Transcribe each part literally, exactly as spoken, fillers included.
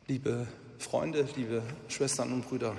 liebe Freunde, liebe Schwestern und Brüder.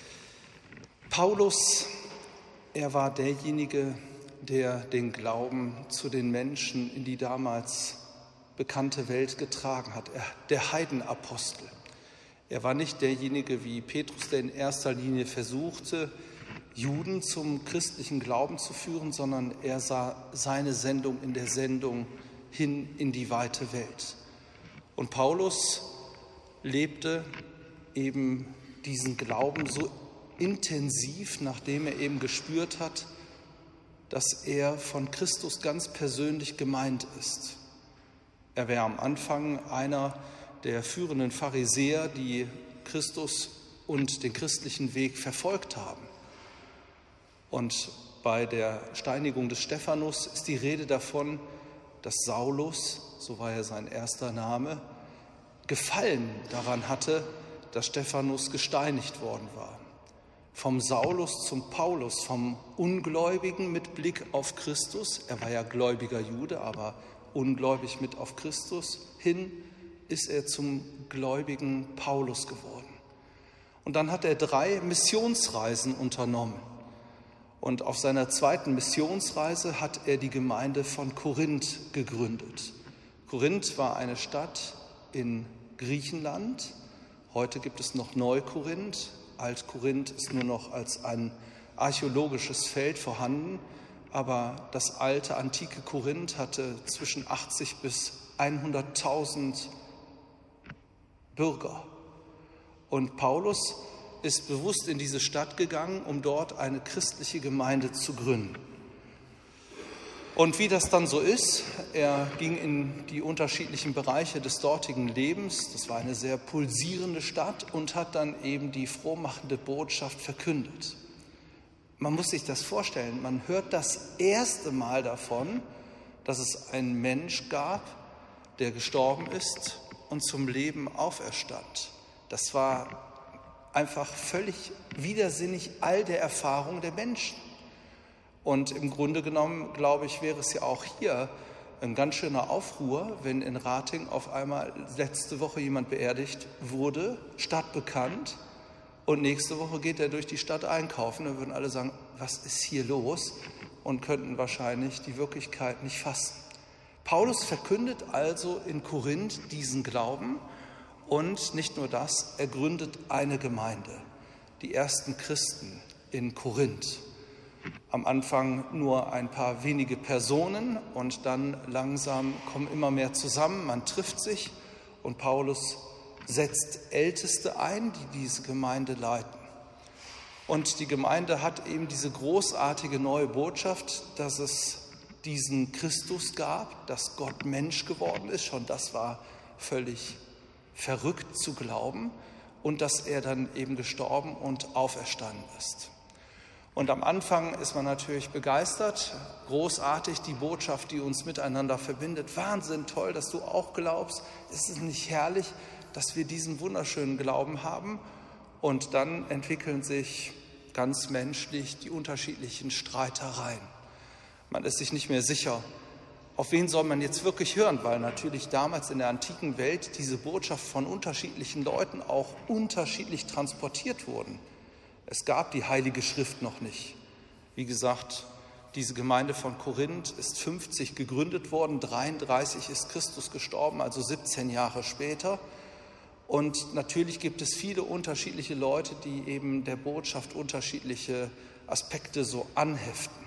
Paulus, er war derjenige, der den Glauben zu den Menschen in die damals bekannte Welt getragen hat, er, der Heidenapostel. Er war nicht derjenige wie Petrus, der in erster Linie versuchte, Juden zum christlichen Glauben zu führen, sondern er sah seine Sendung in der Sendung hin in die weite Welt. Und Paulus lebte eben diesen Glauben so intensiv, nachdem er eben gespürt hat, dass er von Christus ganz persönlich gemeint ist. Er wäre am Anfang einer der führenden Pharisäer, die Christus und den christlichen Weg verfolgt haben. Und bei der Steinigung des Stephanus ist die Rede davon, dass Saulus, so war ja sein erster Name, Gefallen daran hatte, dass Stephanus gesteinigt worden war. Vom Saulus zum Paulus, vom Ungläubigen mit Blick auf Christus, er war ja gläubiger Jude, aber ungläubig mit auf Christus, hin ist er zum gläubigen Paulus geworden. Und dann hat er drei Missionsreisen unternommen. Und auf seiner zweiten Missionsreise hat er die Gemeinde von Korinth gegründet. Korinth war eine Stadt in Griechenland. Heute gibt es noch Neu-Korinth. Alt-Korinth ist nur noch als ein archäologisches Feld vorhanden. Aber das alte, antike Korinth hatte zwischen achtzig bis hunderttausend Bürger. Und Paulus ist bewusst in diese Stadt gegangen, um dort eine christliche Gemeinde zu gründen. Und wie das dann so ist, er ging in die unterschiedlichen Bereiche des dortigen Lebens, das war eine sehr pulsierende Stadt, und hat dann eben die frohmachende Botschaft verkündet. Man muss sich das vorstellen, man hört das erste Mal davon, dass es einen Mensch gab, der gestorben ist und zum Leben auferstand. Das war einfach völlig widersinnig all der Erfahrung der Menschen. Und im Grunde genommen, glaube ich, wäre es ja auch hier ein ganz schöner Aufruhr, wenn in Rating auf einmal letzte Woche jemand beerdigt wurde, stadtbekannt, und nächste Woche geht er durch die Stadt einkaufen. Dann würden alle sagen, was ist hier los? Und könnten wahrscheinlich die Wirklichkeit nicht fassen. Paulus verkündet also in Korinth diesen Glauben. Und nicht nur das, er gründet eine Gemeinde, die ersten Christen in Korinth. Am Anfang nur ein paar wenige Personen und dann langsam kommen immer mehr zusammen, man trifft sich und Paulus setzt Älteste ein, die diese Gemeinde leiten. Und die Gemeinde hat eben diese großartige neue Botschaft, dass es diesen Christus gab, dass Gott Mensch geworden ist, schon das war völlig verrückt zu glauben, und dass er dann eben gestorben und auferstanden ist. Und am Anfang ist man natürlich begeistert, großartig, die Botschaft, die uns miteinander verbindet. Wahnsinn, toll, dass du auch glaubst. Ist es nicht herrlich, dass wir diesen wunderschönen Glauben haben? Und dann entwickeln sich ganz menschlich die unterschiedlichen Streitereien. Man ist sich nicht mehr sicher, auf wen soll man jetzt wirklich hören, weil natürlich damals in der antiken Welt diese Botschaft von unterschiedlichen Leuten auch unterschiedlich transportiert wurden. Es gab die Heilige Schrift noch nicht. Wie gesagt, diese Gemeinde von Korinth ist fünfzig gegründet worden, dreiunddreißig ist Christus gestorben, also siebzehn Jahre später. Und natürlich gibt es viele unterschiedliche Leute, die eben der Botschaft unterschiedliche Aspekte so anheften.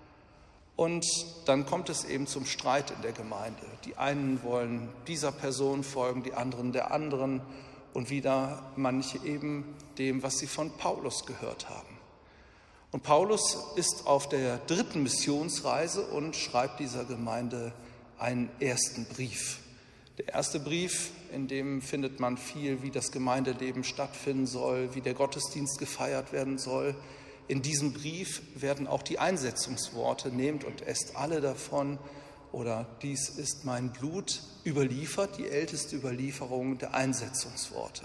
Und dann kommt es eben zum Streit in der Gemeinde. Die einen wollen dieser Person folgen, die anderen der anderen und wieder manche eben dem, was sie von Paulus gehört haben. Und Paulus ist auf der dritten Missionsreise und schreibt dieser Gemeinde einen ersten Brief. Der erste Brief, in dem findet man viel, wie das Gemeindeleben stattfinden soll, wie der Gottesdienst gefeiert werden soll. In diesem Brief werden auch die Einsetzungsworte, nehmt und esst alle davon, oder dies ist mein Blut, überliefert, die älteste Überlieferung der Einsetzungsworte.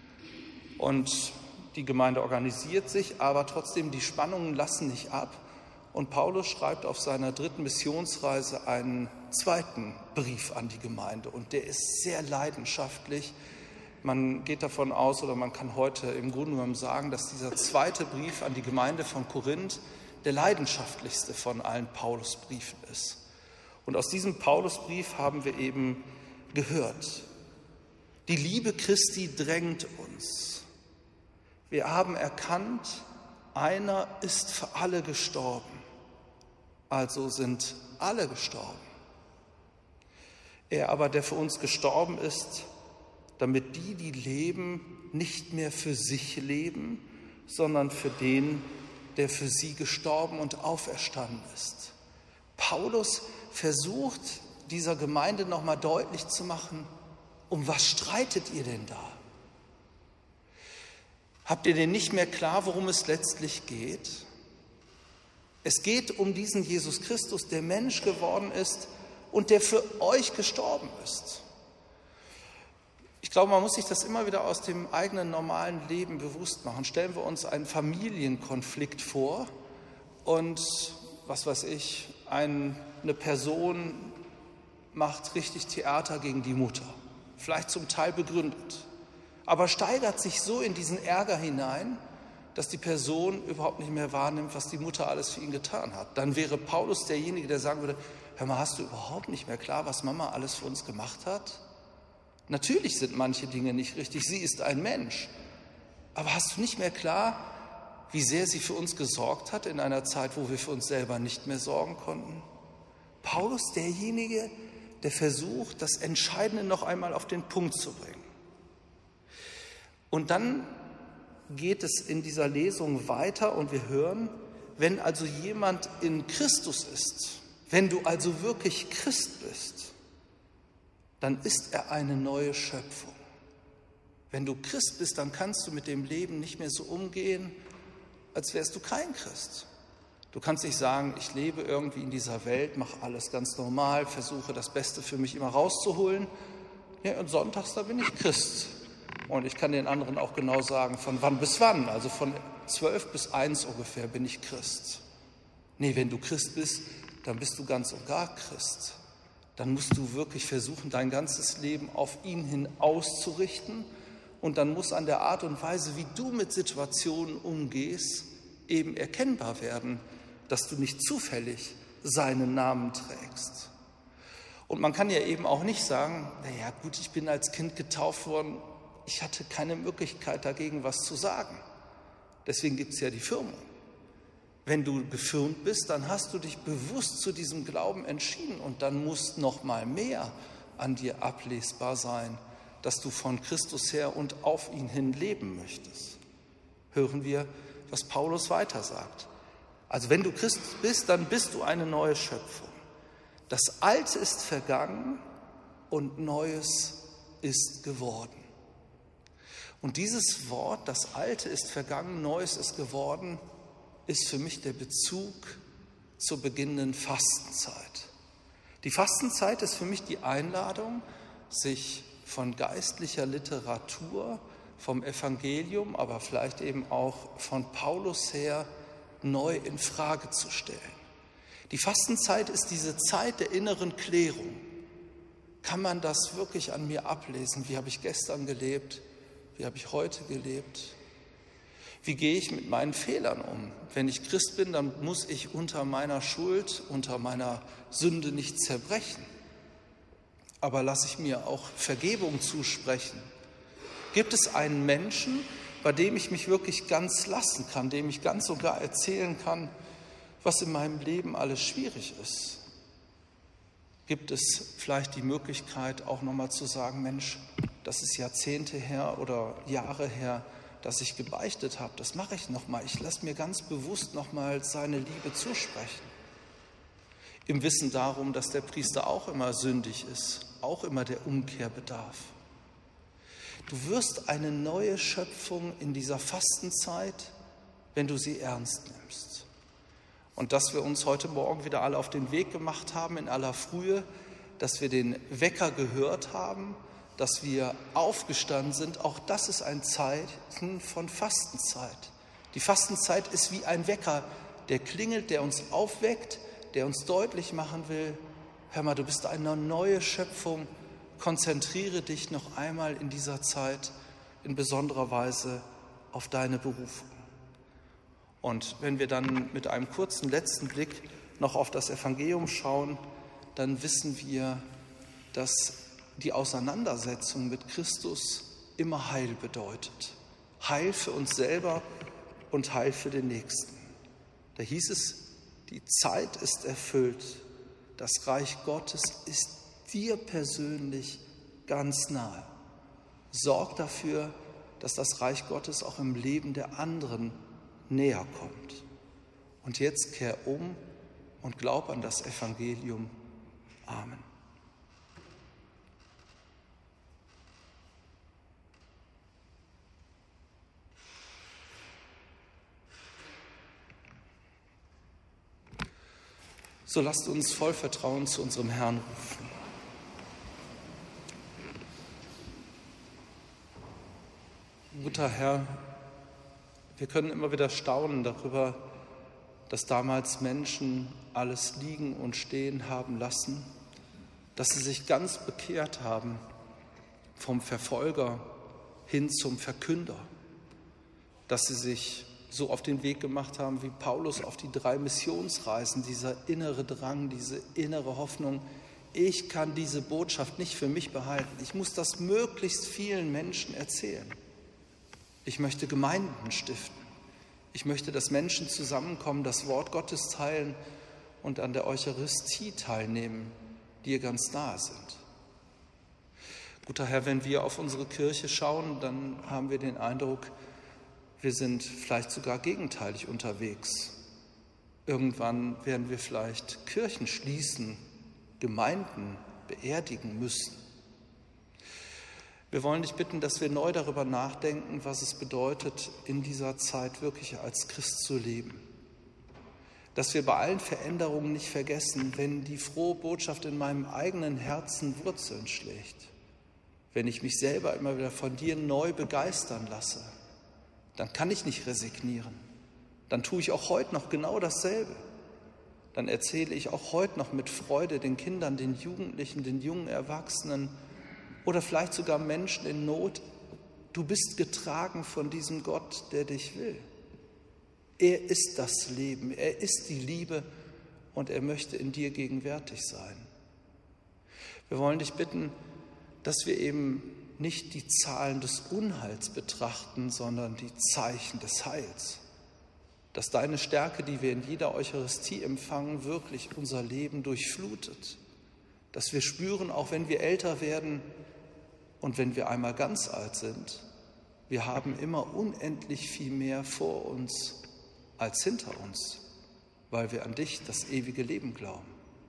Und die Gemeinde organisiert sich, aber trotzdem die Spannungen lassen nicht ab. Und Paulus schreibt auf seiner dritten Missionsreise einen zweiten Brief an die Gemeinde. Und der ist sehr leidenschaftlich. Man geht davon aus, oder man kann heute im Grunde genommen sagen, dass dieser zweite Brief an die Gemeinde von Korinth der leidenschaftlichste von allen Paulusbriefen ist. Und aus diesem Paulusbrief haben wir eben gehört: Die Liebe Christi drängt uns. Wir haben erkannt, einer ist für alle gestorben, also sind alle gestorben. Er aber, der für uns gestorben ist, damit die, die leben, nicht mehr für sich leben, sondern für den, der für sie gestorben und auferstanden ist. Paulus versucht, dieser Gemeinde nochmal deutlich zu machen: Um was streitet ihr denn da? Habt ihr denn nicht mehr klar, worum es letztlich geht? Es geht um diesen Jesus Christus, der Mensch geworden ist und der für euch gestorben ist. Ich glaube, man muss sich das immer wieder aus dem eigenen normalen Leben bewusst machen. Stellen wir uns einen Familienkonflikt vor und, was weiß ich, ein, eine Person macht richtig Theater gegen die Mutter, vielleicht zum Teil begründet, aber steigert sich so in diesen Ärger hinein, dass die Person überhaupt nicht mehr wahrnimmt, was die Mutter alles für ihn getan hat. Dann wäre Paulus derjenige, der sagen würde: Hör mal, hast du überhaupt nicht mehr klar, was Mama alles für uns gemacht hat? Natürlich sind manche Dinge nicht richtig, sie ist ein Mensch. Aber hast du nicht mehr klar, wie sehr sie für uns gesorgt hat in einer Zeit, wo wir für uns selber nicht mehr sorgen konnten? Paulus, derjenige, der versucht, das Entscheidende noch einmal auf den Punkt zu bringen. Und dann geht es in dieser Lesung weiter und wir hören: Wenn also jemand in Christus ist, wenn du also wirklich Christ bist, dann ist er eine neue Schöpfung. Wenn du Christ bist, dann kannst du mit dem Leben nicht mehr so umgehen, als wärst du kein Christ. Du kannst nicht sagen: Ich lebe irgendwie in dieser Welt, mache alles ganz normal, versuche das Beste für mich immer rauszuholen. Ja, und sonntags, da bin ich Christ. Und ich kann den anderen auch genau sagen, von wann bis wann. Also von zwölf bis eins ungefähr bin ich Christ. Nee, wenn du Christ bist, dann bist du ganz und gar Christ. Dann musst du wirklich versuchen, dein ganzes Leben auf ihn hin auszurichten. Und dann muss an der Art und Weise, wie du mit Situationen umgehst, eben erkennbar werden, dass du nicht zufällig seinen Namen trägst. Und man kann ja eben auch nicht sagen: Naja gut, ich bin als Kind getauft worden, ich hatte keine Möglichkeit dagegen was zu sagen. Deswegen gibt es ja die Firmung. Wenn du gefirmt bist, dann hast du dich bewusst zu diesem Glauben entschieden und dann muss noch mal mehr an dir ablesbar sein, dass du von Christus her und auf ihn hin leben möchtest. Hören wir, was Paulus weiter sagt. Also wenn du Christ bist, dann bist du eine neue Schöpfung. Das Alte ist vergangen und Neues ist geworden. Und dieses Wort, das Alte ist vergangen, Neues ist geworden, ist für mich der Bezug zur beginnenden Fastenzeit. Die Fastenzeit ist für mich die Einladung, sich von geistlicher Literatur, vom Evangelium, aber vielleicht eben auch von Paulus her neu in Frage zu stellen. Die Fastenzeit ist diese Zeit der inneren Klärung. Kann man das wirklich an mir ablesen? Wie habe ich gestern gelebt? Wie habe ich heute gelebt? Wie gehe ich mit meinen Fehlern um? Wenn ich Christ bin, dann muss ich unter meiner Schuld, unter meiner Sünde nicht zerbrechen. Aber lasse ich mir auch Vergebung zusprechen? Gibt es einen Menschen, bei dem ich mich wirklich ganz lassen kann, dem ich ganz sogar erzählen kann, was in meinem Leben alles schwierig ist? Gibt es vielleicht die Möglichkeit, auch nochmal zu sagen: Mensch, das ist Jahrzehnte her oder Jahre her, dass ich gebeichtet habe, das mache ich nochmal. Ich lasse mir ganz bewusst nochmal seine Liebe zusprechen. Im Wissen darum, dass der Priester auch immer sündig ist, auch immer der Umkehr bedarf. Du wirst eine neue Schöpfung in dieser Fastenzeit, wenn du sie ernst nimmst. Und dass wir uns heute Morgen wieder alle auf den Weg gemacht haben in aller Frühe, dass wir den Wecker gehört haben, dass wir aufgestanden sind, auch das ist ein Zeichen von Fastenzeit. Die Fastenzeit ist wie ein Wecker, der klingelt, der uns aufweckt, der uns deutlich machen will: Hör mal, du bist eine neue Schöpfung, konzentriere dich noch einmal in dieser Zeit in besonderer Weise auf deine Berufung. Und wenn wir dann mit einem kurzen letzten Blick noch auf das Evangelium schauen, dann wissen wir, dass die Auseinandersetzung mit Christus immer Heil bedeutet. Heil für uns selber und Heil für den Nächsten. Da hieß es, die Zeit ist erfüllt. Das Reich Gottes ist dir persönlich ganz nahe. Sorg dafür, dass das Reich Gottes auch im Leben der anderen näher kommt. Und jetzt kehr um und glaub an das Evangelium. Amen. So lasst uns voll Vertrauen zu unserem Herrn rufen. Guter Herr, wir können immer wieder staunen darüber, dass damals Menschen alles liegen und stehen haben lassen, dass sie sich ganz bekehrt haben vom Verfolger hin zum Verkünder, dass sie sich so auf den Weg gemacht haben wie Paulus auf die drei Missionsreisen, dieser innere Drang, diese innere Hoffnung, ich kann diese Botschaft nicht für mich behalten, ich muss das möglichst vielen Menschen erzählen. Ich möchte Gemeinden stiften, ich möchte, dass Menschen zusammenkommen, das Wort Gottes teilen und an der Eucharistie teilnehmen, die ihr ganz nahe sind. Guter Herr, wenn wir auf unsere Kirche schauen, dann haben wir den Eindruck, wir sind vielleicht sogar gegenteilig unterwegs. Irgendwann werden wir vielleicht Kirchen schließen, Gemeinden beerdigen müssen. Wir wollen dich bitten, dass wir neu darüber nachdenken, was es bedeutet, in dieser Zeit wirklich als Christ zu leben. Dass wir bei allen Veränderungen nicht vergessen, wenn die frohe Botschaft in meinem eigenen Herzen Wurzeln schlägt, wenn ich mich selber immer wieder von dir neu begeistern lasse, dann kann ich nicht resignieren. Dann tue ich auch heute noch genau dasselbe. Dann erzähle ich auch heute noch mit Freude den Kindern, den Jugendlichen, den jungen Erwachsenen oder vielleicht sogar Menschen in Not, du bist getragen von diesem Gott, der dich will. Er ist das Leben, er ist die Liebe und er möchte in dir gegenwärtig sein. Wir wollen dich bitten, dass wir eben nicht die Zahlen des Unheils betrachten, sondern die Zeichen des Heils. Dass deine Stärke, die wir in jeder Eucharistie empfangen, wirklich unser Leben durchflutet. Dass wir spüren, auch wenn wir älter werden und wenn wir einmal ganz alt sind, wir haben immer unendlich viel mehr vor uns als hinter uns, weil wir an dich, das ewige Leben, glauben.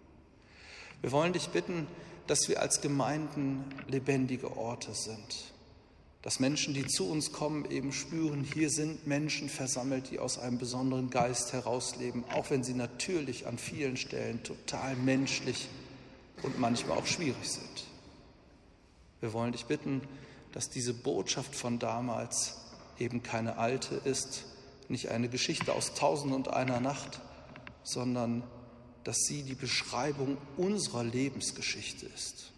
Wir wollen dich bitten, dass wir als Gemeinden lebendige Orte sind. Dass Menschen, die zu uns kommen, eben spüren, hier sind Menschen versammelt, die aus einem besonderen Geist herausleben, auch wenn sie natürlich an vielen Stellen total menschlich und manchmal auch schwierig sind. Wir wollen dich bitten, dass diese Botschaft von damals eben keine alte ist, nicht eine Geschichte aus Tausend und einer Nacht, sondern dass sie die Beschreibung unserer Lebensgeschichte ist.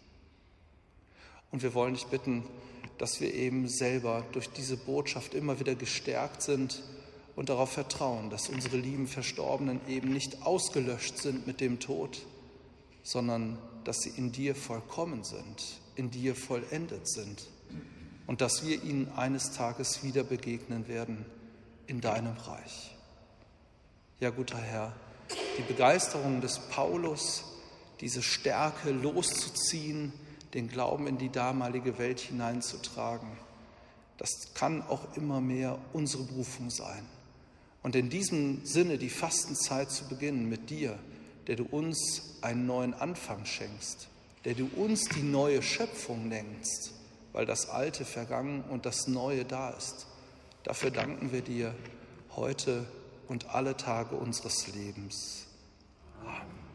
Und wir wollen dich bitten, dass wir eben selber durch diese Botschaft immer wieder gestärkt sind und darauf vertrauen, dass unsere lieben Verstorbenen eben nicht ausgelöscht sind mit dem Tod, sondern dass sie in dir vollkommen sind, in dir vollendet sind und dass wir ihnen eines Tages wieder begegnen werden in deinem Reich. Ja, guter Herr, die Begeisterung des Paulus, diese Stärke loszuziehen, den Glauben in die damalige Welt hineinzutragen, das kann auch immer mehr unsere Berufung sein. Und in diesem Sinne die Fastenzeit zu beginnen mit dir, der du uns einen neuen Anfang schenkst, der du uns die neue Schöpfung nennst, weil das Alte vergangen und das Neue da ist. Dafür danken wir dir heute und alle Tage unseres Lebens. Amen.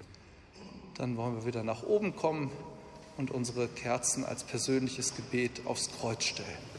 Dann wollen wir wieder nach oben kommen und unsere Kerzen als persönliches Gebet aufs Kreuz stellen.